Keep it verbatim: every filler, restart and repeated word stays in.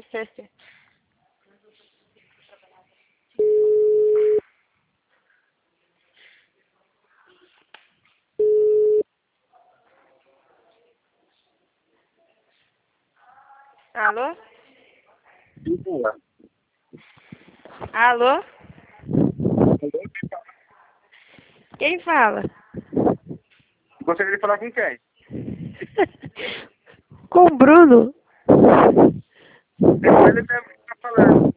Alô? Alô? Quem fala? Gostaria de falar com quem? Com o Bruno. É com ele mesmo que tá falando.